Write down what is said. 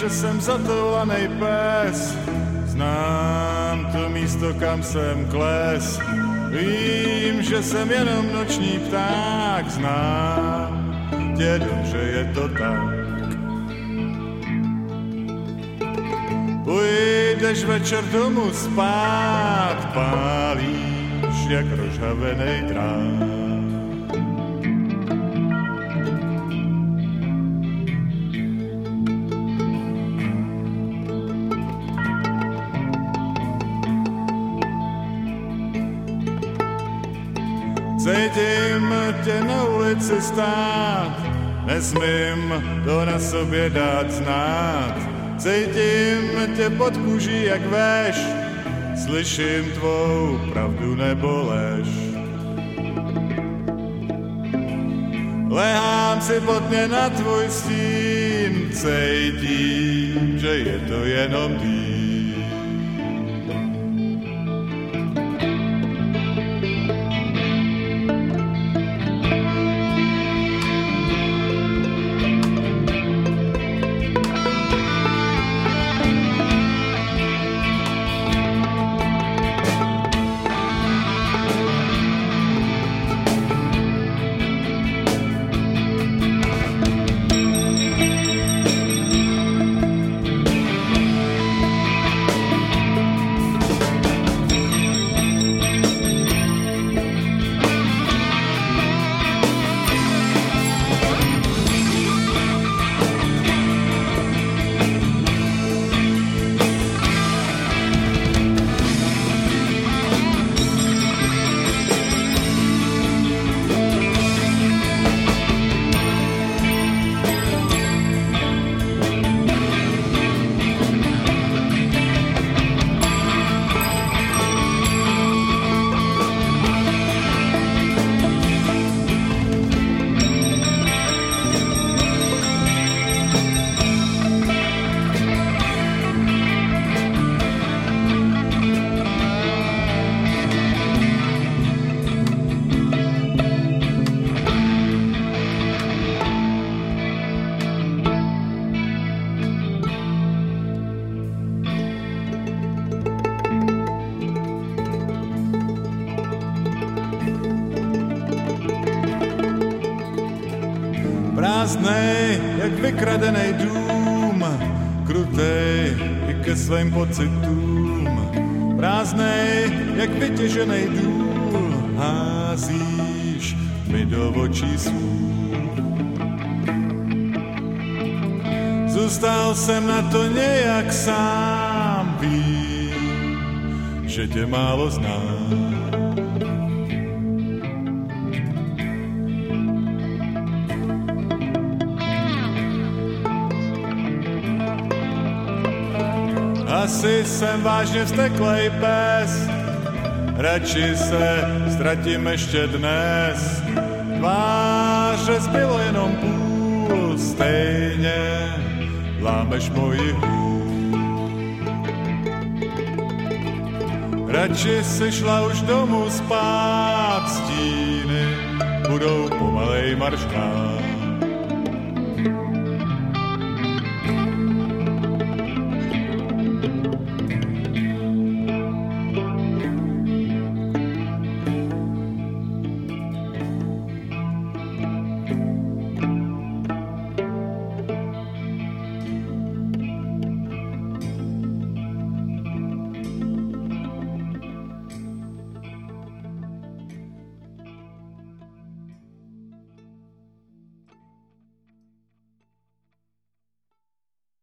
že jsem zatoulanej pes. Znám to místo, kam jsem kles. Vím, že jsem jenom noční pták. Znám tě dobře, je to tak. Půjdeš večer domů spát, pálíš jak rozhavenej drát. Cítím tě na ulici stát, nesmím to na sobě dát znát. Cítím tě pod kůží jak veš, slyším tvou pravdu nebo lež. Lehám si potně na tvůj stín, cítím, že je to jenom tým. Prázdnej, jak vykradenej dům, krutej i ke svým pocitům. Prázdnej, jak vytěženej důl, házíš mi do očí svůj. Zůstal jsem na to nějak sám, vím, že tě málo znám. Asi jsem vážně vzteklej pes, radši se ztratím ještě dnes. Tváře zbylo jenom půl, stejně lámeš moji hůl. Radši si šla už domů spát, stíny budou pomalej marškát.